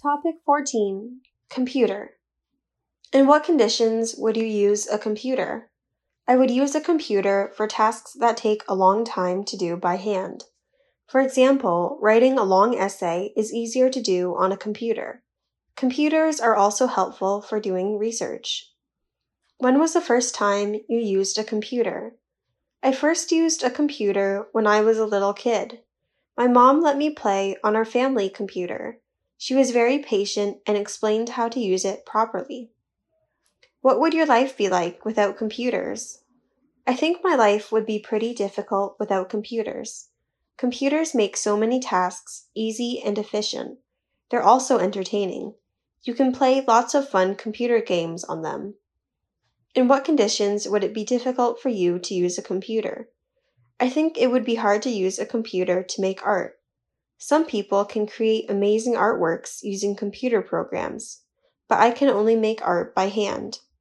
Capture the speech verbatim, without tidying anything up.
Topic fourteen. Computer. In what conditions would you use a computer? I would use a computer for tasks that take a long time to do by hand. For example, writing a long essay is easier to do on a computer. Computers are also helpful for doing research. When was the first time you used a computer? I first used a computer when I was a little kid. My mom let me play on our family computer. She was very patient and explained how to use it properly. What would your life be like without computers? I think my life would be pretty difficult without computers. Computers make so many tasks easy and efficient. They're also entertaining. You can play lots of fun computer games on them. In what conditions would it be difficult for you to use a computer? I think it would be hard to use a computer to make art. Some people can create amazing artworks using computer programs, but I can only make art by hand.